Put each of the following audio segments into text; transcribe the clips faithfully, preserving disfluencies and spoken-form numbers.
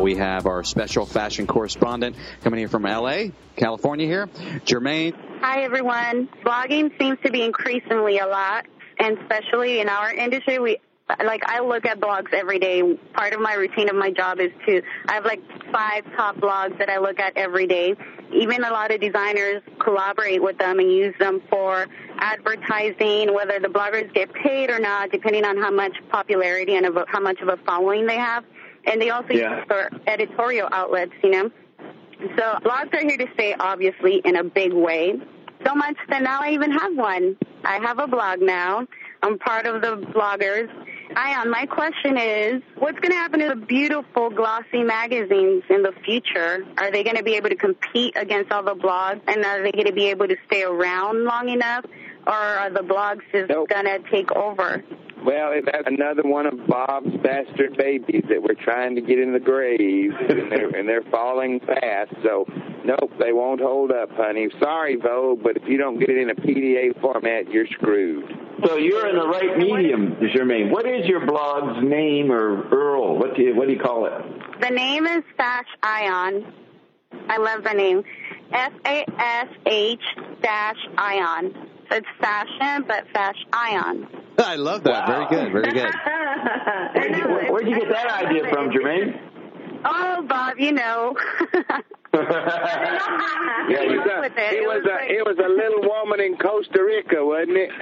we have our special fashion correspondent coming here from L A, California here, Jermaine. Hi, everyone. Blogging seems to be increasingly a lot, and especially in our industry, we like I look at blogs every day. Part of my routine of my job is to, I have like five top blogs that I look at every day. Even a lot of designers collaborate with them and use them for advertising, whether the bloggers get paid or not, depending on how much popularity and how much of a following they have. And they also yeah. use for editorial outlets, you know. So blogs are here to stay, obviously, in a big way. So much that now I even have one. I have a blog now. I'm part of the bloggers. Ion, my question is, what's going to happen to the beautiful, glossy magazines in the future? Are they going to be able to compete against all the blogs, and are they going to be able to stay around long enough, or are the blogs just nope. going to take over? Well, that's another one of Bob's bastard babies that we're trying to get in the grave, and they're, and they're falling fast. So, nope, they won't hold up, honey. Sorry, Vogue, but if you don't get it in a P D A format, you're screwed. So you're in the right medium, Jermaine. What is your blog's name, or Earl? What do you, what do you call it? The name is Fash Ion. I love the name. F A S H dash Ion. So it's fashion, but Fash Ion. I love that. Wow. Very good. Very good. Where'd you, where, where'd you get that idea from, Jermaine? Oh, Bob, you know. yeah, it was, a, it, it, was a, like... it was a little woman in Costa Rica, wasn't it?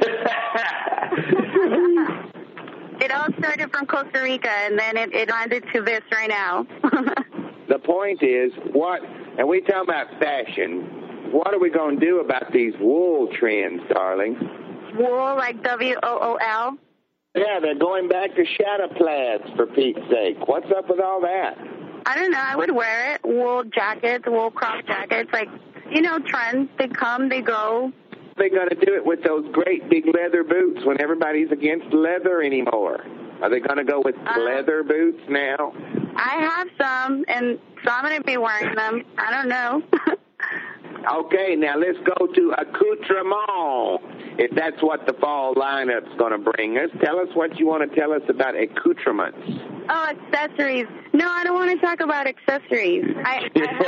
It all started from Costa Rica, and then it, it landed to this right now. The point is, what, and we talk about fashion, what are we going to do about these wool trends, darling? Wool, like W O O L? Yeah, they're going back to shadow plaids, for Pete's sake. What's up with all that? I don't know. I would wear it. Wool jackets, wool crop jackets. Like, you know, trends. They come, they go. They're going to do it with those great big leather boots when everybody's against leather anymore. Are they going to go with uh, leather boots now? I have some, and so I'm going to be wearing them. I don't know. Okay, now let's go to accoutrement. If that's what the fall lineup's going to bring us, tell us what you want to tell us about accoutrements. Oh, accessories. No, I don't want to talk about accessories. I,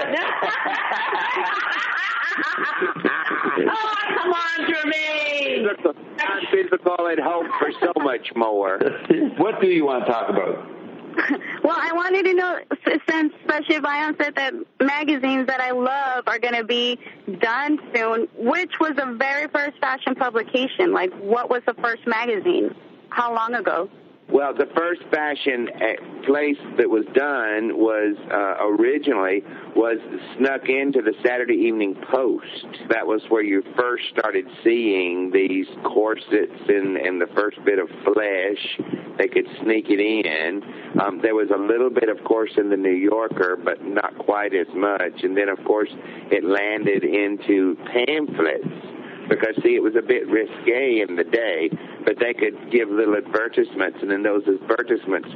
I oh, come on, Jermaine. Physical, physical and hope for so much more. What do you want to talk about? Well, I wanted to know, since especially if Ion said that magazines that I love are going to be done soon, which was the very first fashion publication? Like, what was the first magazine? How long ago? Well, the first fashion place that was done was uh, originally was snuck into the Saturday Evening Post. That was where you first started seeing these corsets and, and the first bit of flesh. They could sneak it in. Um, there was a little bit, of course, in the New Yorker, but not quite as much. And then, of course, it landed into pamphlets. Because, see, it was a bit risque in the day, but they could give little advertisements, and then those advertisements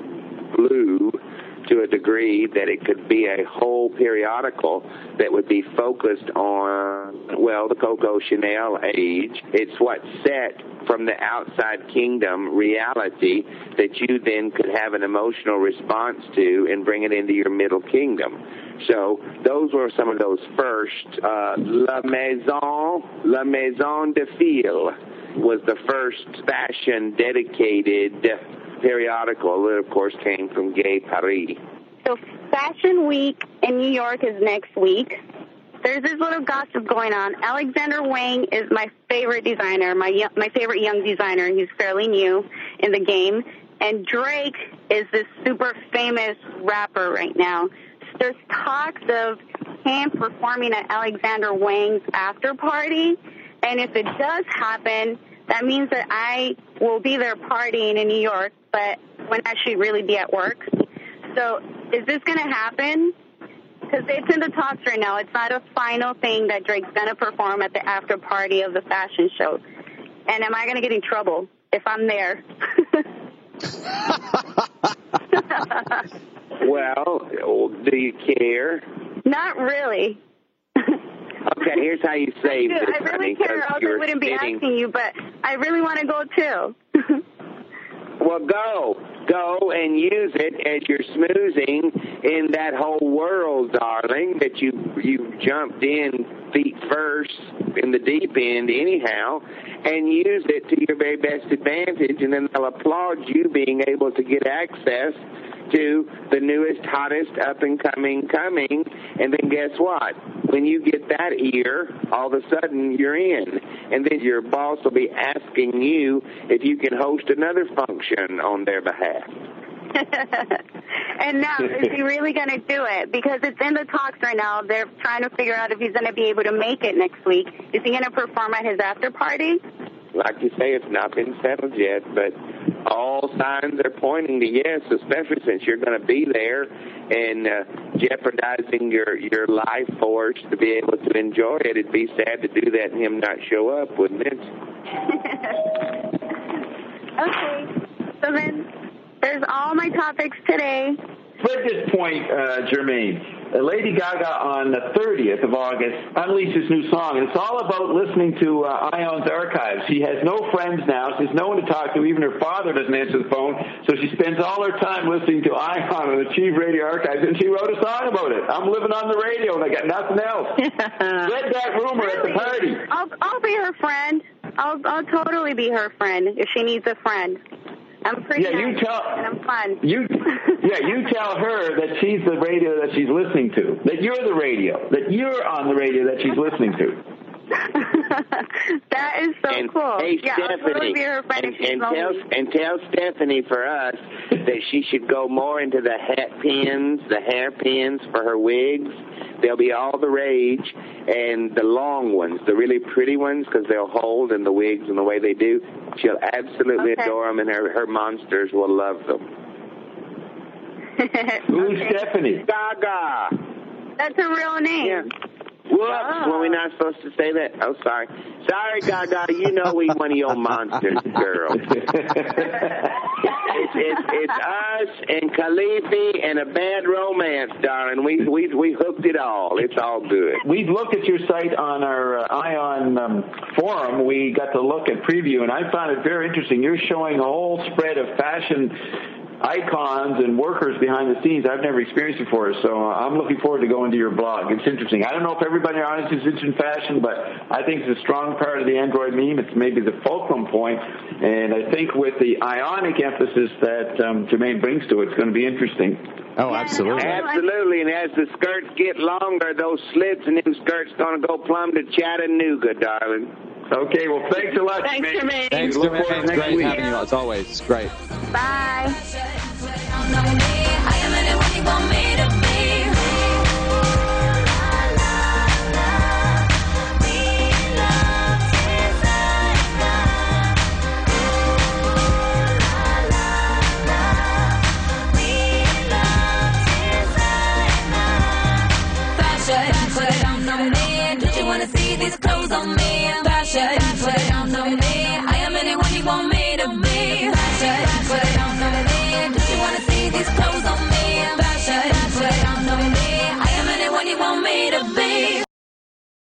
blew to a degree that it could be a whole periodical that would be focused on, well, the Coco Chanel age. It's what set from the outside kingdom reality that you then could have an emotional response to and bring it into your middle kingdom. So those were some of those first. Uh, La Maison, La Maison de Fil was the first fashion-dedicated periodical that, of course, came from Gay Paris. So Fashion Week in New York is next week. There's this little gossip going on. Alexander Wang is my favorite designer, my my favorite young designer. He's fairly new in the game. And Drake is this super famous rapper right now. There's talks of him performing at Alexander Wang's after party, and if it does happen, that means that I will be there partying in New York, but when I should really be at work. So is this going to happen? Because it's in the talks right now. It's not a final thing that Drake's going to perform at the after party of the fashion show. And am I going to get in trouble if I'm there? Well, do you care? Not really. Okay, here's how you save this, I really care, else I wouldn't be asking you, but I really want to go too. well, go. Go and use it as you're smoozing in that whole world, darling, that you you jumped in feet first in the deep end anyhow, and use it to your very best advantage, and then they'll applaud you being able to get access to the newest, hottest, up-and-coming coming, and then guess what? When you get that ear, all of a sudden you're in, and then your boss will be asking you if you can host another function on their behalf. And now, is he really going to do it? Because it's in the talks right now. They're trying to figure out if he's going to be able to make it next week. Is he going to perform at his after party? Like you say, it's not been settled yet, but all signs are pointing to yes, especially since you're going to be there and uh, jeopardizing your, your life force to be able to enjoy it. It'd be sad to do that and him not show up, wouldn't it? Okay. So then, there's all my topics today. At this point, uh, Jermaine, Lady Gaga on the thirtieth of August unleashes new song, and it's all about listening to uh, Ion's archives. She has no friends now. She has no one to talk to. Even her father doesn't answer the phone, so she spends all her time listening to Ion on the Achieve Radio archives, and she wrote a song about it. I'm living on the radio, and I got nothing else. Spread that rumor Really? at the party. I'll, I'll be her friend. I'll, I'll totally be her friend if she needs a friend. I'm pretty Yeah, you nice tell and I'm fun. you. Yeah, you tell her that she's the radio that she's listening to. That you're the radio. That you're on the radio that she's listening to. That is so and, cool. Hey, yeah, Stephanie, I'll totally be her friend and, if she's and, tell, lonely. and tell Stephanie for us that she should go more into the hat pins, the hair pins for her wigs. They'll be all the rage, and the long ones, the really pretty ones, because they'll hold in the wigs and the way they do. She'll absolutely Okay. adore them, and her, her monsters will love them. Who's Okay. Stephanie? Gaga. That's her real name. Yeah. Whoops, Oh. were we not supposed to say that? Oh, sorry. Sorry, Gaga, you know we one of your monsters, girl. It's, it's, it's us and Khalifi and a bad romance, darling. We, we, we hooked it all. It's all good. We've looked at your site on our uh, Ion um, forum. We got to look at preview, and I found it very interesting. You're showing a whole spread of fashion icons and workers behind the scenes I've never experienced before, so uh, I'm looking forward to going to your blog. It's interesting. I don't know if everybody on it is interested in fashion, but I think it's a strong part of the Android meme. It's maybe the fulcrum point, and I think with the ionic emphasis that um, Jermaine brings to it, it's going to be interesting. Oh, absolutely. Absolutely, and as the skirts get longer, those slits in them skirts going to go plumb to Chattanooga, darling. Okay, well, thanks a lot, Thanks, Jermaine. Jermaine. Thanks, Look Jermaine. forward to It's next great week. having you, as always. It's great. Bye.